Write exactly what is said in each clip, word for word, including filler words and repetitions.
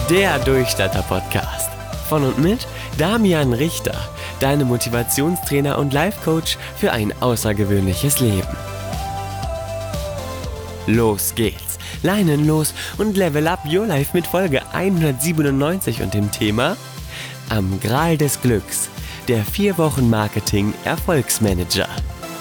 Der Durchstarter-Podcast. Von und mit Damian Richter, deinem Motivationstrainer und Life-Coach für ein außergewöhnliches Leben. Los geht's, Leinen los und level up your life mit Folge hundertsiebenundneunzig und dem Thema Am Gral des Glücks, der vier Wochen Marketing Erfolgsmanager.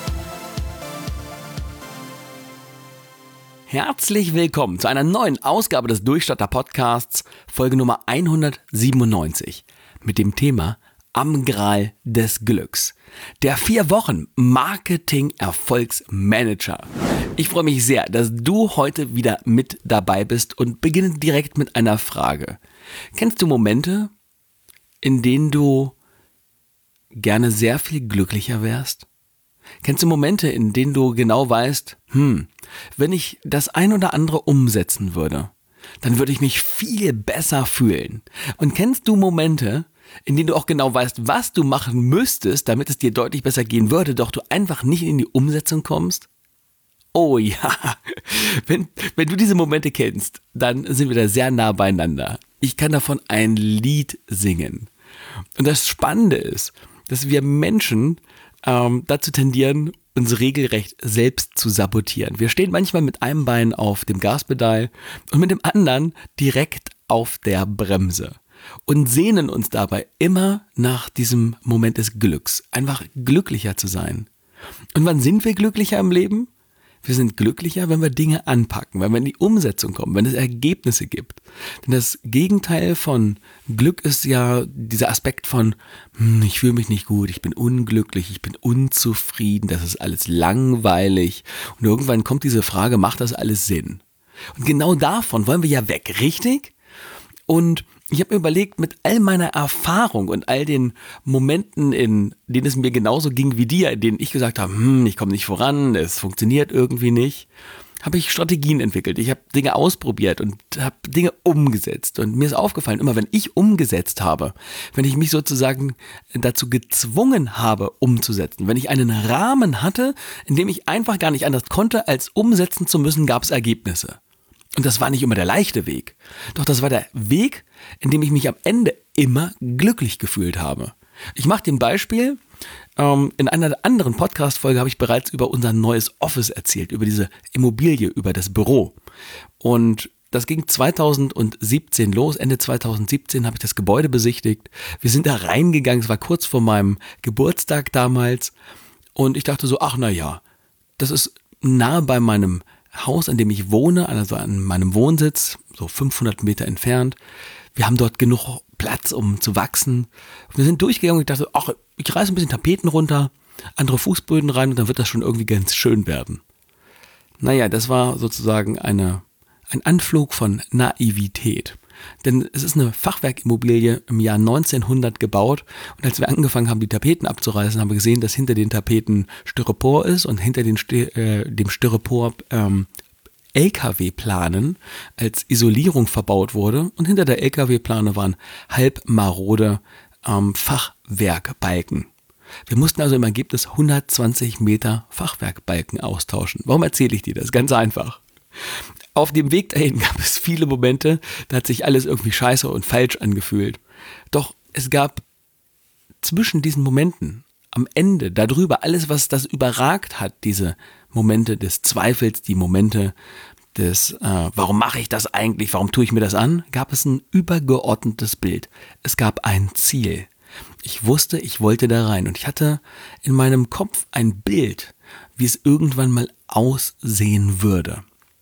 Herzlich willkommen zu einer neuen Ausgabe des Durchstarter-Podcasts, Folge Nummer hundertsiebenundneunzig, mit dem Thema Am Gral des Glücks, der vier Wochen Marketing Erfolgsmanager. Ich freue mich sehr, dass du heute wieder mit dabei bist und beginne direkt mit einer Frage. Kennst du Momente, in denen du gerne sehr viel glücklicher wärst? Kennst du Momente, in denen du genau weißt, hm, wenn ich das ein oder andere umsetzen würde, dann würde ich mich viel besser fühlen? Und kennst du Momente, in denen du auch genau weißt, was du machen müsstest, damit es dir deutlich besser gehen würde, doch du einfach nicht in die Umsetzung kommst? Oh ja, wenn, wenn du diese Momente kennst, dann sind wir da sehr nah beieinander. Ich kann davon ein Lied singen. Und das Spannende ist, dass wir Menschen ähm, dazu tendieren, uns regelrecht selbst zu sabotieren. Wir stehen manchmal mit einem Bein auf dem Gaspedal und mit dem anderen direkt auf der Bremse und sehnen uns dabei immer nach diesem Moment des Glücks, einfach glücklicher zu sein. Und wann sind wir glücklicher im Leben? Wir sind glücklicher, wenn wir Dinge anpacken, wenn wir in die Umsetzung kommen, wenn es Ergebnisse gibt. Denn das Gegenteil von Glück ist ja dieser Aspekt von, hm, ich fühle mich nicht gut, ich bin unglücklich, ich bin unzufrieden, das ist alles langweilig. Und irgendwann kommt diese Frage, macht das alles Sinn? Und genau davon wollen wir ja weg, richtig? Und ich habe mir überlegt, mit all meiner Erfahrung und all den Momenten, in denen es mir genauso ging wie dir, in denen ich gesagt habe, hm, ich komme nicht voran, es funktioniert irgendwie nicht, habe ich Strategien entwickelt. Ich habe Dinge ausprobiert und habe Dinge umgesetzt. Und mir ist aufgefallen, immer wenn ich umgesetzt habe, wenn ich mich sozusagen dazu gezwungen habe, umzusetzen, wenn ich einen Rahmen hatte, in dem ich einfach gar nicht anders konnte, als umsetzen zu müssen, gab es Ergebnisse. Und das war nicht immer der leichte Weg. Doch das war der Weg, in dem ich mich am Ende immer glücklich gefühlt habe. Ich mache dir ein Beispiel. Ähm, in einer anderen Podcast-Folge habe ich bereits über unser neues Office erzählt, über diese Immobilie, über das Büro. Und das ging zweitausendsiebzehn los. Ende zweitausendsiebzehn habe ich das Gebäude besichtigt. Wir sind da reingegangen. Es war kurz vor meinem Geburtstag damals. Und ich dachte so, ach na ja, das ist nahe bei meinem Haus, in dem ich wohne, also an meinem Wohnsitz, so fünfhundert Meter entfernt. Wir haben dort genug Platz, um zu wachsen. Wir sind durchgegangen und ich dachte, ach, ich reiße ein bisschen Tapeten runter, andere Fußböden rein und dann wird das schon irgendwie ganz schön werden. Naja, das war sozusagen eine, ein Anflug von Naivität. Denn es ist eine Fachwerkimmobilie im Jahr neunzehnhundert gebaut und als wir angefangen haben, die Tapeten abzureißen, haben wir gesehen, dass hinter den Tapeten Styropor ist und hinter den Sti- äh, dem Styropor ähm, L K W-Planen als Isolierung verbaut wurde und hinter der L K W-Plane waren halbmarode ähm, Fachwerkbalken. Wir mussten also im Ergebnis hundertzwanzig Meter Fachwerkbalken austauschen. Warum erzähle ich dir das? Ganz einfach. Auf dem Weg dahin gab es viele Momente, da hat sich alles irgendwie scheiße und falsch angefühlt. Doch es gab zwischen diesen Momenten, am Ende, darüber, alles, was das überragt hat, diese Momente des Zweifels, die Momente des, äh, warum mache ich das eigentlich, warum tue ich mir das an, gab es ein übergeordnetes Bild. Es gab ein Ziel. Ich wusste, ich wollte da rein und ich hatte in meinem Kopf ein Bild, wie es irgendwann mal aussehen würde.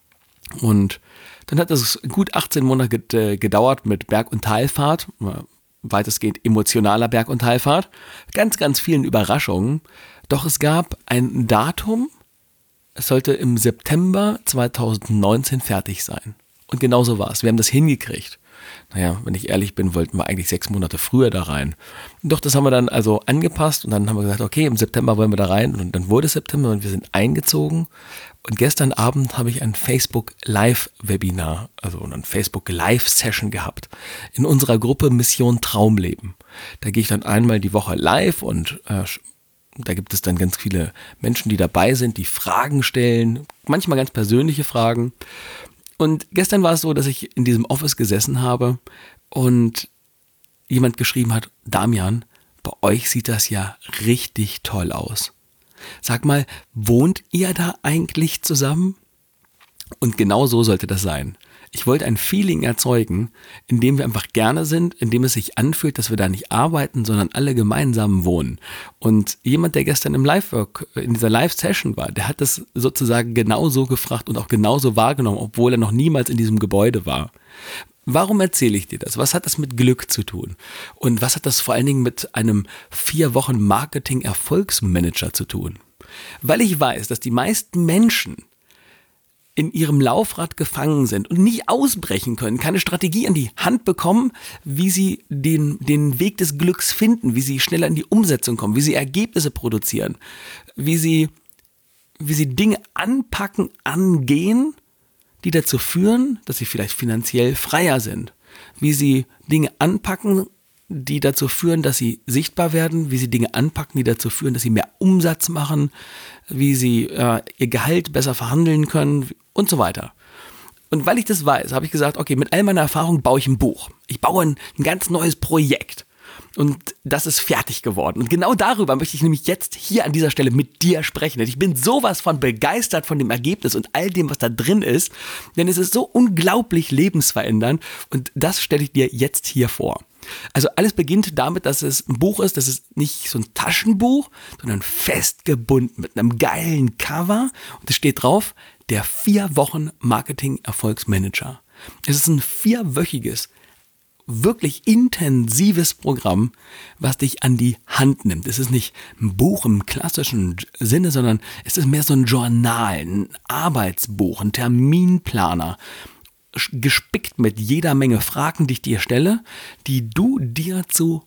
Und dann hat es gut achtzehn Monate gedauert mit Berg- und Talfahrt, weitestgehend emotionaler Berg- und Talfahrt, ganz, ganz vielen Überraschungen. Doch es gab ein Datum, es sollte im September zweitausendneunzehn fertig sein. Und genauso war es. Wir haben das hingekriegt. Naja, wenn ich ehrlich bin, wollten wir eigentlich sechs Monate früher da rein. Doch das haben wir dann also angepasst und dann haben wir gesagt, okay, im September wollen wir da rein. Und dann wurde es September und wir sind eingezogen. Und gestern Abend habe ich ein Facebook-Live-Webinar, also eine Facebook-Live-Session gehabt in unserer Gruppe Mission Traumleben. Da gehe ich dann einmal die Woche live und äh, da gibt es dann ganz viele Menschen, die dabei sind, die Fragen stellen, manchmal ganz persönliche Fragen. Und gestern war es so, dass ich in diesem Office gesessen habe und jemand geschrieben hat, Damian, bei euch sieht das ja richtig toll aus. Sag mal, wohnt ihr da eigentlich zusammen? Und genau so sollte das sein. Ich wollte ein Feeling erzeugen, in dem wir einfach gerne sind, in dem es sich anfühlt, dass wir da nicht arbeiten, sondern alle gemeinsam wohnen. Und jemand, der gestern im Live-Work, in dieser Live-Session war, der hat das sozusagen genauso gefragt und auch genauso wahrgenommen, obwohl er noch niemals in diesem Gebäude war. Warum erzähle ich dir das? Was hat das mit Glück zu tun? Und was hat das vor allen Dingen mit einem vier Wochen Marketing-Erfolgsmanager zu tun? Weil ich weiß, dass die meisten Menschen in ihrem Laufrad gefangen sind und nicht ausbrechen können, keine Strategie an die Hand bekommen, wie sie den, den Weg des Glücks finden, wie sie schneller in die Umsetzung kommen, wie sie Ergebnisse produzieren, wie sie, wie sie Dinge anpacken, angehen, die dazu führen, dass sie vielleicht finanziell freier sind, wie sie Dinge anpacken, die dazu führen, dass sie sichtbar werden, wie sie Dinge anpacken, die dazu führen, dass sie mehr Umsatz machen, wie sie äh, ihr Gehalt besser verhandeln können und so weiter. Und weil ich das weiß, habe ich gesagt, okay, mit all meiner Erfahrung baue ich ein Buch. Ich baue ein, ein ganz neues Projekt. Und das ist fertig geworden. Und genau darüber möchte ich nämlich jetzt hier an dieser Stelle mit dir sprechen. Denn ich bin sowas von begeistert von dem Ergebnis und all dem, was da drin ist. Denn es ist so unglaublich lebensverändernd. Und das stelle ich dir jetzt hier vor. Also alles beginnt damit, dass es ein Buch ist, das ist nicht so ein Taschenbuch, sondern festgebunden mit einem geilen Cover. Und es steht drauf, der vier Wochen Marketing-Erfolgsmanager. Es ist ein vierwöchiges, wirklich intensives Programm, was dich an die Hand nimmt. Es ist nicht ein Buch im klassischen Sinne, sondern es ist mehr so ein Journal, ein Arbeitsbuch, ein Terminplaner, gespickt mit jeder Menge Fragen, die ich dir stelle, die du dir zu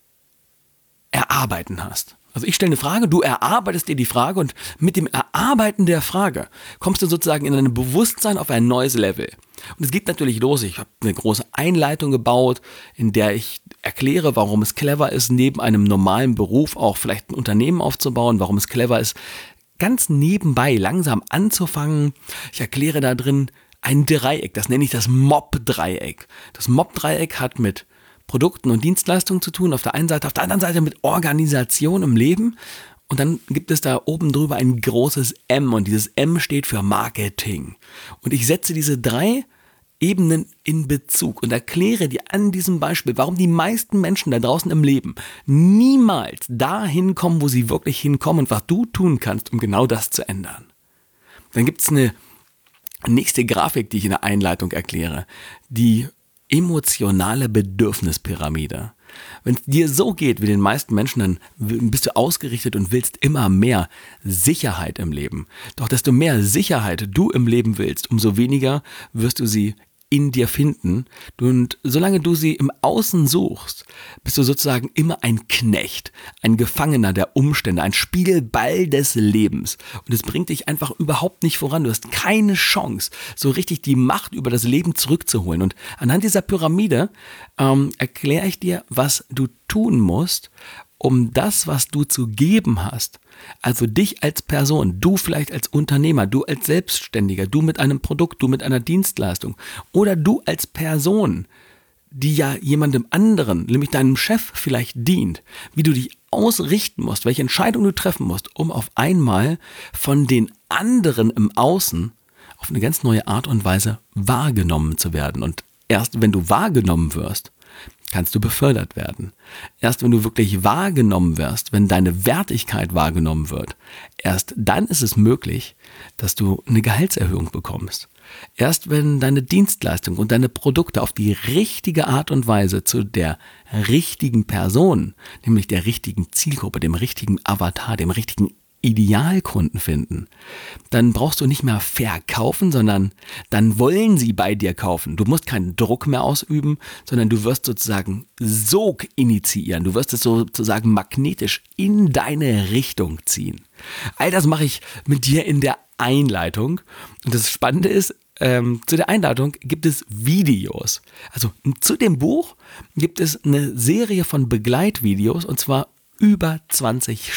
erarbeiten hast. Also ich stelle eine Frage, du erarbeitest dir die Frage und mit dem Erarbeiten der Frage kommst du sozusagen in ein Bewusstsein auf ein neues Level. Und es geht natürlich los. Ich habe eine große Einleitung gebaut, in der ich erkläre, warum es clever ist, neben einem normalen Beruf auch vielleicht ein Unternehmen aufzubauen, warum es clever ist, ganz nebenbei langsam anzufangen. Ich erkläre da drin ein Dreieck, das nenne ich das M O P-Dreieck. Das M O P-Dreieck hat mit Produkten und Dienstleistungen zu tun, auf der einen Seite, auf der anderen Seite mit Organisation im Leben. Und dann gibt es da oben drüber ein großes M und dieses M steht für Marketing. Und ich setze diese drei Ebenen in Bezug und erkläre dir an diesem Beispiel, warum die meisten Menschen da draußen im Leben niemals dahin kommen, wo sie wirklich hinkommen und was du tun kannst, um genau das zu ändern. Dann gibt es eine nächste Grafik, die ich in der Einleitung erkläre, die emotionale Bedürfnispyramide. Wenn es dir so geht wie den meisten Menschen, dann bist du ausgerichtet und willst immer mehr Sicherheit im Leben. Doch desto mehr Sicherheit du im Leben willst, umso weniger wirst du sie in dir finden. Und solange du sie im Außen suchst, bist du sozusagen immer ein Knecht, ein Gefangener der Umstände, ein Spielball des Lebens. Und es bringt dich einfach überhaupt nicht voran. Du hast keine Chance, so richtig die Macht über das Leben zurückzuholen. Und anhand dieser Pyramide ähm, erkläre ich dir, was du tun musst, um das, was du zu geben hast, also dich als Person, du vielleicht als Unternehmer, du als Selbstständiger, du mit einem Produkt, du mit einer Dienstleistung oder du als Person, die ja jemandem anderen, nämlich deinem Chef vielleicht dient, wie du dich ausrichten musst, welche Entscheidung du treffen musst, um auf einmal von den anderen im Außen auf eine ganz neue Art und Weise wahrgenommen zu werden. Und erst wenn du wahrgenommen wirst, kannst du befördert werden. Erst wenn du wirklich wahrgenommen wirst, wenn deine Wertigkeit wahrgenommen wird, erst dann ist es möglich, dass du eine Gehaltserhöhung bekommst. Erst wenn deine Dienstleistung und deine Produkte auf die richtige Art und Weise zu der richtigen Person, nämlich der richtigen Zielgruppe, dem richtigen Avatar, dem richtigen Idealkunden finden, dann brauchst du nicht mehr verkaufen, sondern dann wollen sie bei dir kaufen. Du musst keinen Druck mehr ausüben, sondern du wirst sozusagen Sog initiieren. Du wirst es sozusagen magnetisch in deine Richtung ziehen. All das mache ich mit dir in der Einleitung. Und das Spannende ist, ähm, zu der Einleitung gibt es Videos. Also zu dem Buch gibt es eine Serie von Begleitvideos und zwar über zwanzig Stück.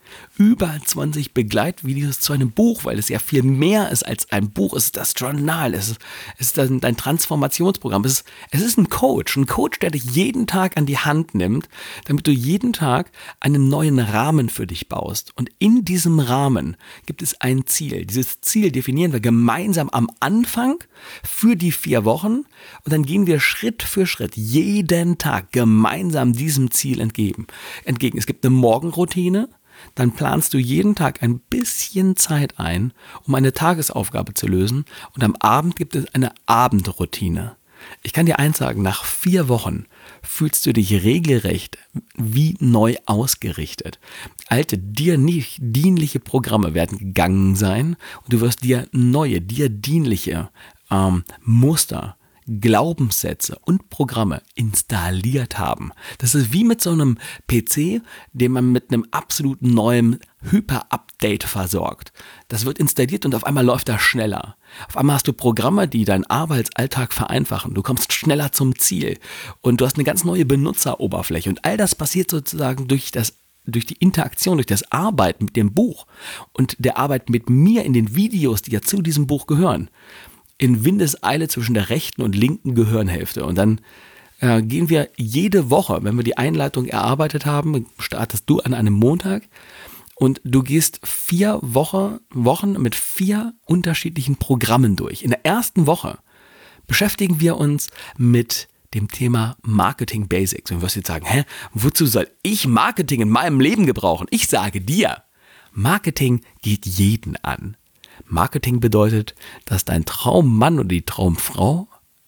Über zwanzig Begleitvideos zu einem Buch, weil es ja viel mehr ist als ein Buch. Es ist das Journal, es ist, es ist dein, dein Transformationsprogramm. Es ist, es ist ein Coach, ein Coach, der dich jeden Tag an die Hand nimmt, damit du jeden Tag einen neuen Rahmen für dich baust. Und in diesem Rahmen gibt es ein Ziel. Dieses Ziel definieren wir gemeinsam am Anfang für die vier Wochen und dann gehen wir Schritt für Schritt jeden Tag gemeinsam diesem Ziel entgegen. entgegen. Es gibt eine Morgenroutine. Dann planst du jeden Tag ein bisschen Zeit ein, um eine Tagesaufgabe zu lösen und am Abend gibt es eine Abendroutine. Ich kann dir eins sagen, nach vier Wochen fühlst du dich regelrecht wie neu ausgerichtet. Alte, dir nicht dienliche Programme werden gegangen sein und du wirst dir neue, dir dienliche ähm, Muster, Glaubenssätze und Programme installiert haben. Das ist wie mit so einem P C, den man mit einem absolut neuen Hyper-Update versorgt. Das wird installiert und auf einmal läuft das schneller. Auf einmal hast du Programme, die deinen Arbeitsalltag vereinfachen. Du kommst schneller zum Ziel und du hast eine ganz neue Benutzeroberfläche. Und all das passiert sozusagen durch das durch die Interaktion, durch das Arbeiten mit dem Buch und der Arbeit mit mir in den Videos, die ja zu diesem Buch gehören. In Windeseile zwischen der rechten und linken Gehirnhälfte. Und dann äh, gehen wir jede Woche, wenn wir die Einleitung erarbeitet haben, startest du an einem Montag und du gehst vier Woche, Wochen mit vier unterschiedlichen Programmen durch. In der ersten Woche beschäftigen wir uns mit dem Thema Marketing Basics. Und du wirst jetzt sagen, hä, wozu soll ich Marketing in meinem Leben gebrauchen? Ich sage dir, Marketing geht jeden an. Marketing bedeutet, dass dein Traummann oder die Traumfrau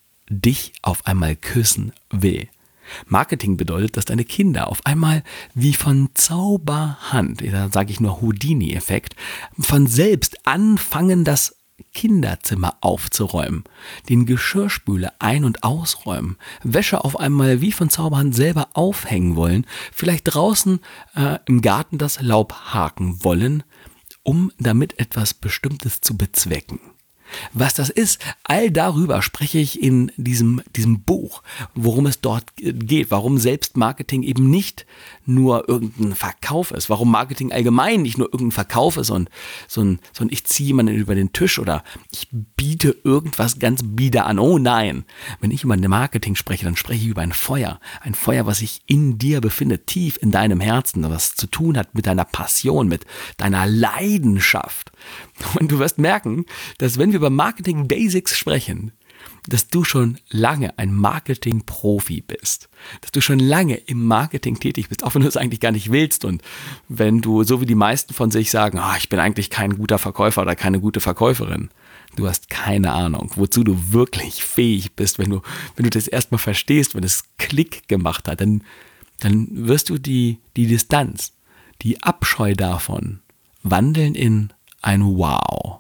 dich auf einmal küssen will. Marketing bedeutet, dass deine Kinder auf einmal wie von Zauberhand, da sage ich nur Houdini-Effekt, von selbst anfangen, das Kinderzimmer aufzuräumen, den Geschirrspüler ein- und ausräumen, Wäsche auf einmal wie von Zauberhand selber aufhängen wollen, vielleicht draußen äh, im Garten das Laub haken wollen, um damit etwas Bestimmtes zu bezwecken. Was das ist, all darüber spreche ich in diesem, diesem Buch, worum es dort geht, warum Selbstmarketing eben nicht nur irgendein Verkauf ist, warum Marketing allgemein nicht nur irgendein Verkauf ist und so ein, so ein ich ziehe jemanden über den Tisch oder ich biete irgendwas ganz bieder an. Oh nein, wenn ich über Marketing spreche, dann spreche ich über ein Feuer, ein Feuer, was sich in dir befindet, tief in deinem Herzen, was zu tun hat mit deiner Passion, mit deiner Leidenschaft. Und du wirst merken, dass wenn wir über Marketing Basics sprechen, dass du schon lange ein Marketing-Profi bist, dass du schon lange im Marketing tätig bist, auch wenn du es eigentlich gar nicht willst und wenn du, so wie die meisten von sich sagen, oh, ich bin eigentlich kein guter Verkäufer oder keine gute Verkäuferin, du hast keine Ahnung, wozu du wirklich fähig bist, wenn du, wenn du das erstmal verstehst, wenn es Klick gemacht hat, dann, dann wirst du die, die Distanz, die Abscheu davon wandeln in ein Wow.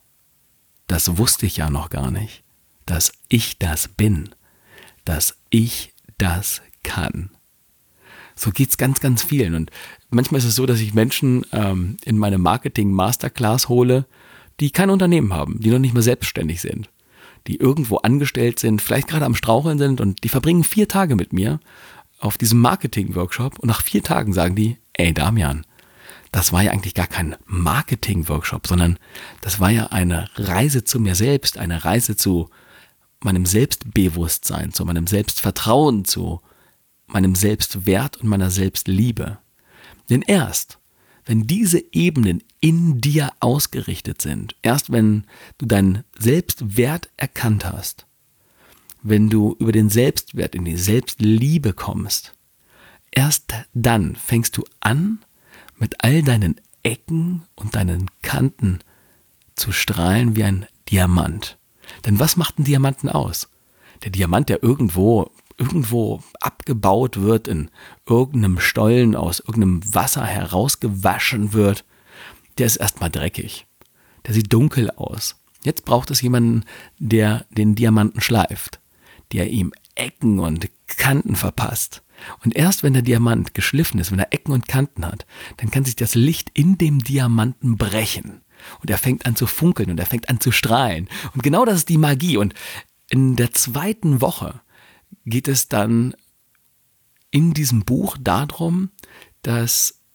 Das wusste ich ja noch gar nicht, dass ich das bin, dass ich das kann. So geht's ganz, ganz vielen. Und manchmal ist es so, dass ich Menschen ähm, in meine Marketing-Masterclass hole, die kein Unternehmen haben, die noch nicht mal selbstständig sind, die irgendwo angestellt sind, vielleicht gerade am Straucheln sind und die verbringen vier Tage mit mir auf diesem Marketing-Workshop und nach vier Tagen sagen die, ey Damian, das war ja eigentlich gar kein Marketing-Workshop, sondern das war ja eine Reise zu mir selbst, eine Reise zu meinem Selbstbewusstsein, zu meinem Selbstvertrauen, zu meinem Selbstwert und meiner Selbstliebe. Denn erst, wenn diese Ebenen in dir ausgerichtet sind, erst wenn du deinen Selbstwert erkannt hast, wenn du über den Selbstwert in die Selbstliebe kommst, erst dann fängst du an, mit all deinen Ecken und deinen Kanten zu strahlen wie ein Diamant. Denn was macht einen Diamanten aus? Der Diamant, der irgendwo, irgendwo abgebaut wird, in irgendeinem Stollen aus irgendeinem Wasser herausgewaschen wird, der ist erstmal dreckig. Der sieht dunkel aus. Jetzt braucht es jemanden, der den Diamanten schleift, der ihm Ecken und Kanten verpasst. Und erst wenn der Diamant geschliffen ist, wenn er Ecken und Kanten hat, dann kann sich das Licht in dem Diamanten brechen. Und er fängt an zu funkeln und er fängt an zu strahlen. Und genau das ist die Magie. Und in der zweiten Woche geht es dann in diesem Buch darum, dass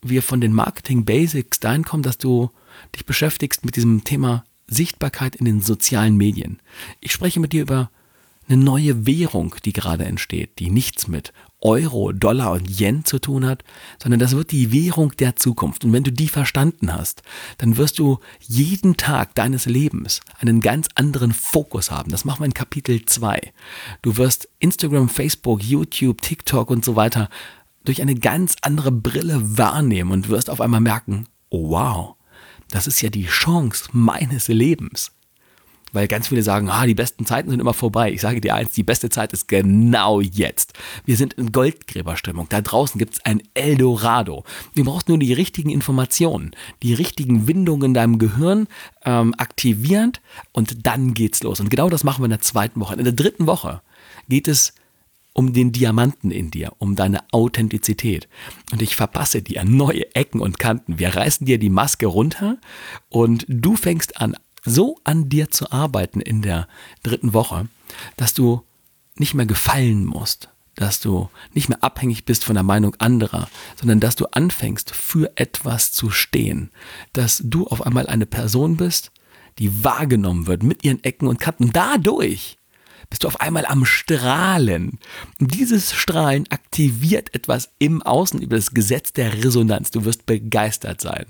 wir von den Marketing Basics dahin kommen, dass du dich beschäftigst mit diesem Thema Sichtbarkeit in den sozialen Medien. Ich spreche mit dir über eine neue Währung, die gerade entsteht, die nichts mit Euro, Dollar und Yen zu tun hat, sondern das wird die Währung der Zukunft. Und wenn du die verstanden hast, dann wirst du jeden Tag deines Lebens einen ganz anderen Fokus haben. Das machen wir in Kapitel zwei. Du wirst Instagram, Facebook, YouTube, TikTok und so weiter durch eine ganz andere Brille wahrnehmen und wirst auf einmal merken, oh wow, das ist ja die Chance meines Lebens. Weil ganz viele sagen, ah, die besten Zeiten sind immer vorbei. Ich sage dir eins, die beste Zeit ist genau jetzt. Wir sind in Goldgräberstimmung. Da draußen gibt es ein Eldorado. Du brauchst nur die richtigen Informationen, die richtigen Windungen in deinem Gehirn ähm, aktivierend und dann geht's los. Und genau das machen wir in der zweiten Woche. In der dritten Woche geht es um den Diamanten in dir, um deine Authentizität. Und ich verpasse dir neue Ecken und Kanten. Wir reißen dir die Maske runter und du fängst an, so an dir zu arbeiten in der dritten Woche, dass du nicht mehr gefallen musst, dass du nicht mehr abhängig bist von der Meinung anderer, sondern dass du anfängst, für etwas zu stehen, dass du auf einmal eine Person bist, die wahrgenommen wird mit ihren Ecken und Kanten. Dadurch bist du auf einmal am Strahlen. Und dieses Strahlen aktiviert etwas im Außen über das Gesetz der Resonanz. Du wirst begeistert sein.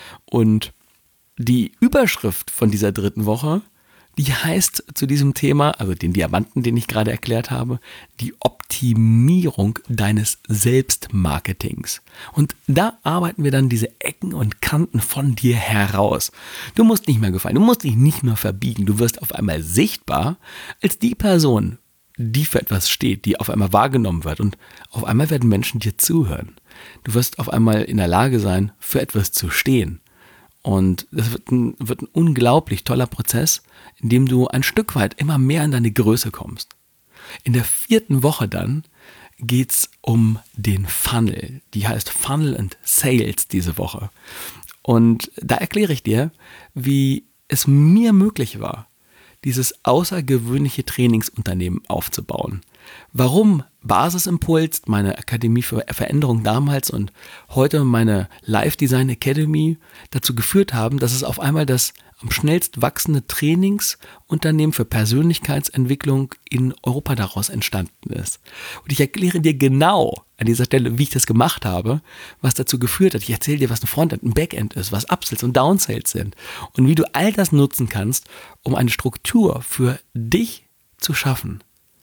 Und die Überschrift von dieser dritten Woche, die heißt zu diesem Thema, also den Diamanten, den ich gerade erklärt habe, die Optimierung deines Selbstmarketings. Und da arbeiten wir dann diese Ecken und Kanten von dir heraus. Du musst nicht mehr gefallen, du musst dich nicht mehr verbiegen. Du wirst auf einmal sichtbar als die Person, die für etwas steht, die auf einmal wahrgenommen wird. Und auf einmal werden Menschen dir zuhören. Du wirst auf einmal in der Lage sein, für etwas zu stehen. Und das wird ein, wird ein unglaublich toller Prozess, in dem du ein Stück weit immer mehr in deine Größe kommst. In der vierten Woche dann geht's um den Funnel. Die heißt Funnel and Sales diese Woche. Und da erkläre ich dir, wie es mir möglich war, dieses außergewöhnliche Trainingsunternehmen aufzubauen. Warum Basisimpuls, meine Akademie für Veränderung damals und heute meine Life Design Academy dazu geführt haben, dass es auf einmal das am schnellst wachsende Trainingsunternehmen für Persönlichkeitsentwicklung in Europa daraus entstanden ist. Und ich erkläre dir genau an dieser Stelle, wie ich das gemacht habe, was dazu geführt hat. Ich erzähle dir, was ein Frontend, ein Backend ist, was Upsells und Downsells sind und wie du all das nutzen kannst, um eine Struktur für dich zu schaffen,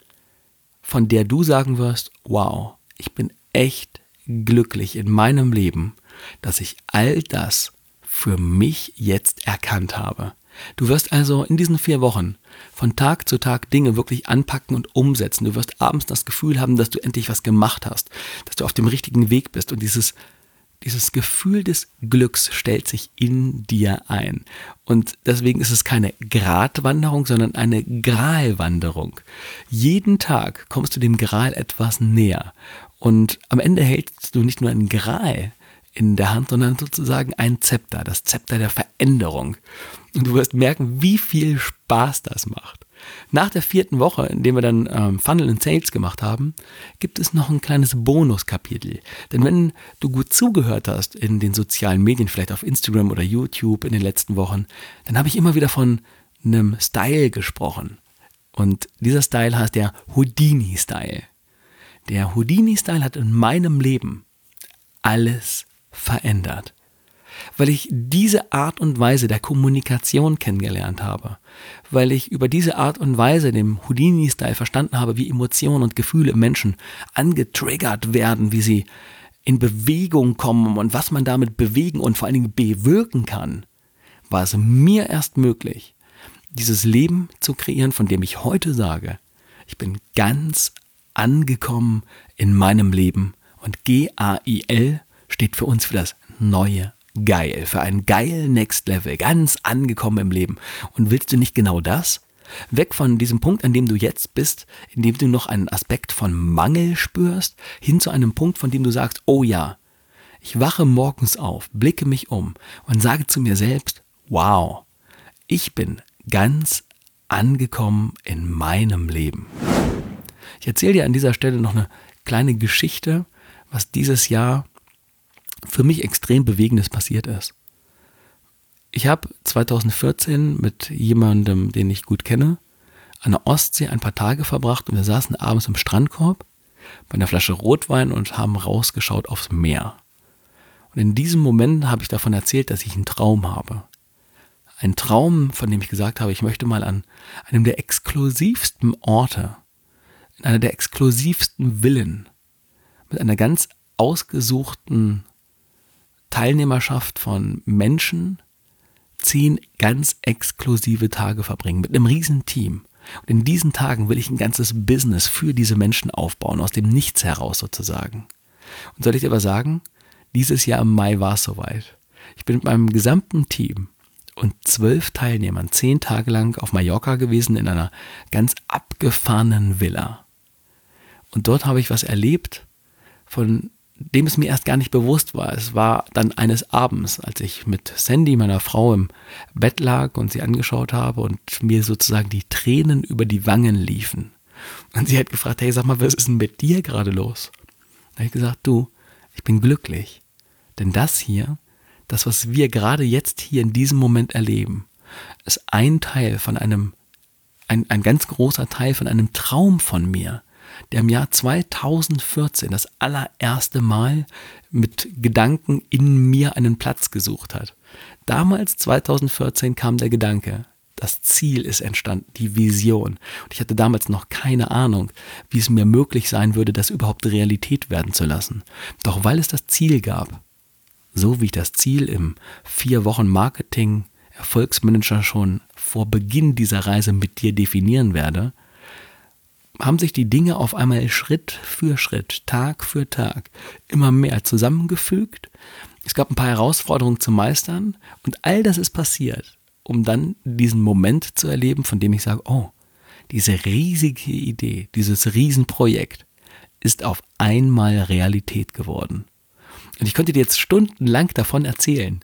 von der du sagen wirst, wow, ich bin echt glücklich in meinem Leben, dass ich all das für mich jetzt erkannt habe. Du wirst also in diesen vier Wochen von Tag zu Tag Dinge wirklich anpacken und umsetzen. Du wirst abends das Gefühl haben, dass du endlich was gemacht hast, dass du auf dem richtigen Weg bist und dieses Dieses Gefühl des Glücks stellt sich in dir ein. Und deswegen ist es keine Gratwanderung, sondern eine Gralwanderung. Jeden Tag kommst du dem Gral etwas näher. Und am Ende hältst du nicht nur einen Gral in der Hand, sondern sozusagen ein Zepter, das Zepter der Veränderung. Und du wirst merken, wie viel Spaß das macht. Nach der vierten Woche, in der wir dann ähm, Funnel and Sales gemacht haben, gibt es noch ein kleines Bonuskapitel. Denn wenn du gut zugehört hast in den sozialen Medien, vielleicht auf Instagram oder YouTube in den letzten Wochen, dann habe ich immer wieder von einem Style gesprochen. Und dieser Style heißt der Houdini-Style. Der Houdini-Style hat in meinem Leben alles verändert. Weil ich diese Art und Weise der Kommunikation kennengelernt habe, weil ich über diese Art und Weise, dem Houdini-Style, verstanden habe, wie Emotionen und Gefühle im Menschen angetriggert werden, wie sie in Bewegung kommen und was man damit bewegen und vor allen Dingen bewirken kann, war es mir erst möglich, dieses Leben zu kreieren, von dem ich heute sage, ich bin ganz angekommen in meinem Leben und G A I L steht für uns für das neue Geil, für ein geil Next Level, ganz angekommen im Leben. Und willst du nicht genau das? Weg von diesem Punkt, an dem du jetzt bist, in dem du noch einen Aspekt von Mangel spürst, hin zu einem Punkt, von dem du sagst, oh ja, ich wache morgens auf, blicke mich um und sage zu mir selbst, wow, ich bin ganz angekommen in meinem Leben. Ich erzähle dir an dieser Stelle noch eine kleine Geschichte, was dieses Jahr für mich extrem Bewegendes passiert ist. Ich habe zweitausendvierzehn mit jemandem, den ich gut kenne, an der Ostsee ein paar Tage verbracht und wir saßen abends im Strandkorb bei einer Flasche Rotwein und haben rausgeschaut aufs Meer. Und in diesem Moment habe ich davon erzählt, dass ich einen Traum habe. Ein Traum, von dem ich gesagt habe, ich möchte mal an einem der exklusivsten Orte, in einer der exklusivsten Villen, mit einer ganz ausgesuchten Teilnehmerschaft von Menschen, zehn ganz exklusive Tage verbringen, mit einem riesen Team. Und in diesen Tagen will ich ein ganzes Business für diese Menschen aufbauen, aus dem Nichts heraus sozusagen. Und soll ich dir aber sagen, dieses Jahr im Mai war es soweit. Ich bin mit meinem gesamten Team und zwölf Teilnehmern zehn Tage lang auf Mallorca gewesen in einer ganz abgefahrenen Villa. Und dort habe ich was erlebt, von dem es mir erst gar nicht bewusst war. Es war dann eines Abends, als ich mit Sandy, meiner Frau, im Bett lag und sie angeschaut habe und mir sozusagen die Tränen über die Wangen liefen. Und sie hat gefragt, hey, sag mal, was ist denn mit dir gerade los? Da habe ich gesagt, du, ich bin glücklich. Denn das hier, das, was wir gerade jetzt hier in diesem Moment erleben, ist ein Teil von einem, ein, ein ganz großer Teil von einem Traum von mir, der im Jahr zweitausendvierzehn das allererste Mal mit Gedanken in mir einen Platz gesucht hat. Damals, zweitausendvierzehn, kam der Gedanke, das Ziel ist entstanden, die Vision. Und ich hatte damals noch keine Ahnung, wie es mir möglich sein würde, das überhaupt Realität werden zu lassen. Doch weil es das Ziel gab, so wie ich das Ziel im vier Wochen Marketing Erfolgsmanager schon vor Beginn dieser Reise mit dir definieren werde, haben sich die Dinge auf einmal Schritt für Schritt, Tag für Tag immer mehr zusammengefügt. Es gab ein paar Herausforderungen zu meistern und all das ist passiert, um dann diesen Moment zu erleben, von dem ich sage, oh, diese riesige Idee, dieses Riesenprojekt ist auf einmal Realität geworden. Und ich könnte dir jetzt stundenlang davon erzählen,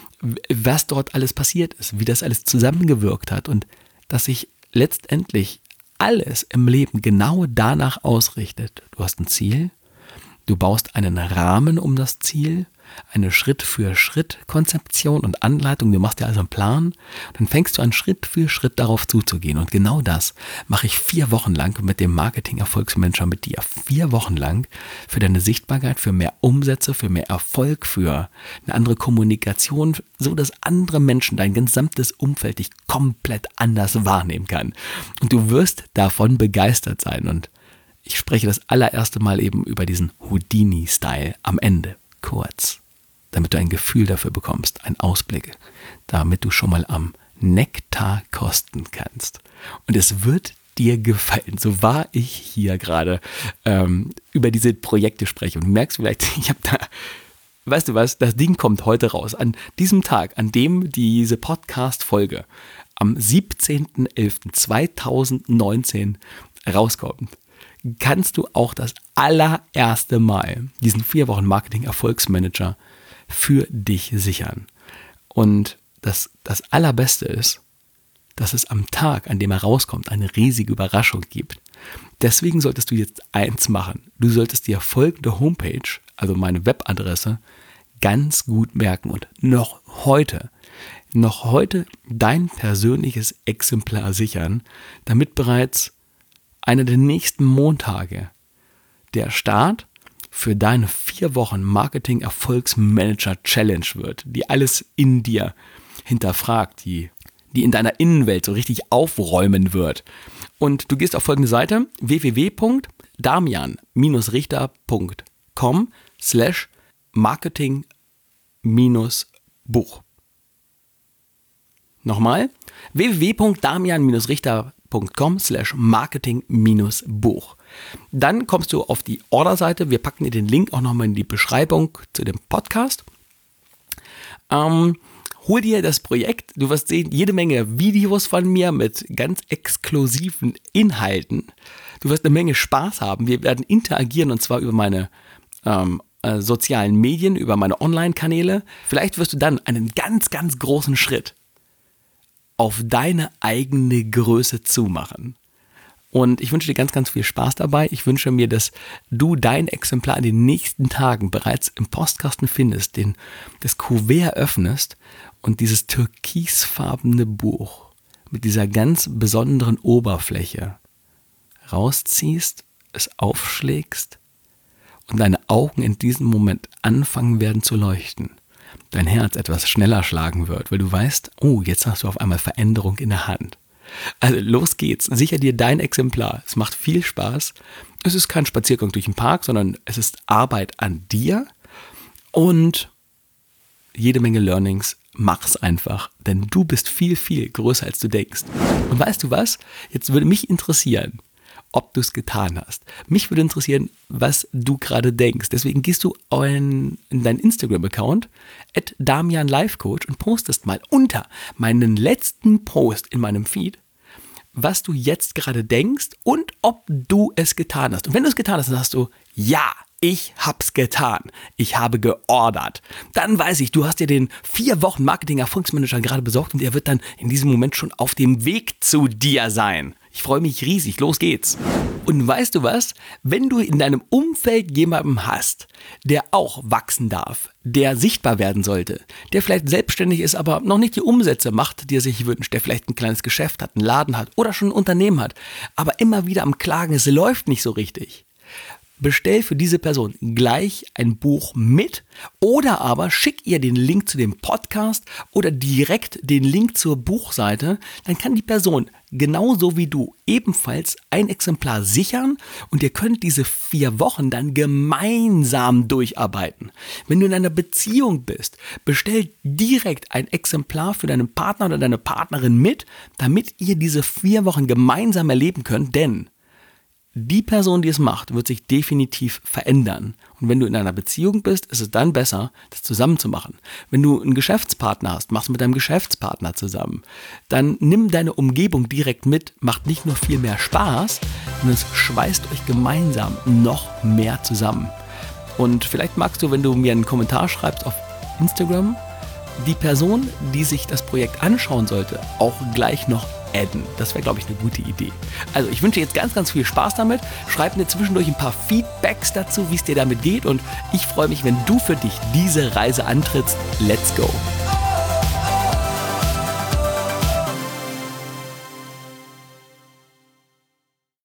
was dort alles passiert ist, wie das alles zusammengewirkt hat und dass sich letztendlich alles im Leben genau danach ausrichtet. Du hast ein Ziel, du baust einen Rahmen um das Ziel, eine Schritt-für-Schritt-Konzeption und Anleitung, du machst dir also einen Plan und dann fängst du an, Schritt für Schritt darauf zuzugehen. Und genau das mache ich vier Wochen lang mit dem Marketing-Erfolgsmanager mit dir. Vier Wochen lang für deine Sichtbarkeit, für mehr Umsätze, für mehr Erfolg, für eine andere Kommunikation, so dass andere Menschen, dein gesamtes Umfeld dich komplett anders wahrnehmen kann. Und du wirst davon begeistert sein. Und ich spreche das allererste Mal eben über diesen Houdini-Style am Ende. Kurz, damit du ein Gefühl dafür bekommst, einen Ausblick, damit du schon mal am Nektar kosten kannst. Und es wird dir gefallen, so wahr ich hier gerade ähm, über diese Projekte spreche. Und du merkst vielleicht, ich habe da, weißt du was, das Ding kommt heute raus. An diesem Tag, an dem diese Podcast-Folge am siebzehnten elften zweitausendneunzehn rauskommt, kannst du auch das allererste Mal diesen vier Wochen Marketing Erfolgsmanager für dich sichern. Und das, das Allerbeste ist, dass es am Tag, an dem er rauskommt, eine riesige Überraschung gibt. Deswegen solltest du jetzt eins machen. Du solltest dir folgende Homepage, also meine Webadresse, ganz gut merken und noch heute, noch heute dein persönliches Exemplar sichern, damit bereits einer der nächsten Montage der Start für deine vier Wochen Marketing Erfolgsmanager Challenge wird, die alles in dir hinterfragt, die, die in deiner Innenwelt so richtig aufräumen wird. Und du gehst auf folgende Seite, w w w punkt damian richter punkt com slash marketing buch. Nochmal, w w w punkt damian richter punkt com slash marketing buch. Dann kommst du auf die Orderseite. Wir packen dir den Link auch nochmal in die Beschreibung zu dem Podcast. Ähm, hol dir das Projekt. Du wirst sehen, jede Menge Videos von mir mit ganz exklusiven Inhalten. Du wirst eine Menge Spaß haben. Wir werden interagieren und zwar über meine ähm, äh, sozialen Medien, über meine Online-Kanäle. Vielleicht wirst du dann einen ganz, ganz großen Schritt auf deine eigene Größe zumachen. Und ich wünsche dir ganz, ganz viel Spaß dabei. Ich wünsche mir, dass du dein Exemplar in den nächsten Tagen bereits im Postkasten findest, den, das Kuvert öffnest und dieses türkisfarbene Buch mit dieser ganz besonderen Oberfläche rausziehst, es aufschlägst und deine Augen in diesem Moment anfangen werden zu leuchten. Dein Herz etwas schneller schlagen wird, weil du weißt, oh, jetzt hast du auf einmal Veränderung in der Hand. Also los geht's, sicher dir dein Exemplar. Es macht viel Spaß. Es ist kein Spaziergang durch den Park, sondern es ist Arbeit an dir und jede Menge Learnings. Mach's einfach, denn du bist viel, viel größer, als du denkst. Und weißt du was? Jetzt würde mich interessieren, ob du es getan hast. Mich würde interessieren, was du gerade denkst. Deswegen gehst du in, in deinen Instagram-Account at Damian Life Coach und postest mal unter meinen letzten Post in meinem Feed, was du jetzt gerade denkst und ob du es getan hast. Und wenn du es getan hast, dann sagst du, ja, ich hab's getan. Ich habe geordert. Dann weiß ich, du hast dir den vier Wochen Marketing-Erfolgsmanager gerade besorgt und er wird dann in diesem Moment schon auf dem Weg zu dir sein. Ich freue mich riesig. Los geht's. Und weißt du was? Wenn du in deinem Umfeld jemanden hast, der auch wachsen darf, der sichtbar werden sollte, der vielleicht selbstständig ist, aber noch nicht die Umsätze macht, die er sich wünscht, der vielleicht ein kleines Geschäft hat, einen Laden hat oder schon ein Unternehmen hat, aber immer wieder am Klagen ist, es läuft nicht so richtig. Bestell für diese Person gleich ein Buch mit oder aber schick ihr den Link zu dem Podcast oder direkt den Link zur Buchseite. Dann kann die Person genauso wie du ebenfalls ein Exemplar sichern und ihr könnt diese vier Wochen dann gemeinsam durcharbeiten. Wenn du in einer Beziehung bist, bestell direkt ein Exemplar für deinen Partner oder deine Partnerin mit, damit ihr diese vier Wochen gemeinsam erleben könnt, denn die Person, die es macht, wird sich definitiv verändern. Und wenn du in einer Beziehung bist, ist es dann besser, das zusammen zu machen. Wenn du einen Geschäftspartner hast, machst du mit deinem Geschäftspartner zusammen. Dann nimm deine Umgebung direkt mit, macht nicht nur viel mehr Spaß, sondern es schweißt euch gemeinsam noch mehr zusammen. Und vielleicht magst du, wenn du mir einen Kommentar schreibst auf Instagram, die Person, die sich das Projekt anschauen sollte, auch gleich noch adden. Das wäre, glaube ich, eine gute Idee. Also ich wünsche dir jetzt ganz, ganz viel Spaß damit. Schreib mir zwischendurch ein paar Feedbacks dazu, wie es dir damit geht. Und ich freue mich, wenn du für dich diese Reise antrittst. Let's go!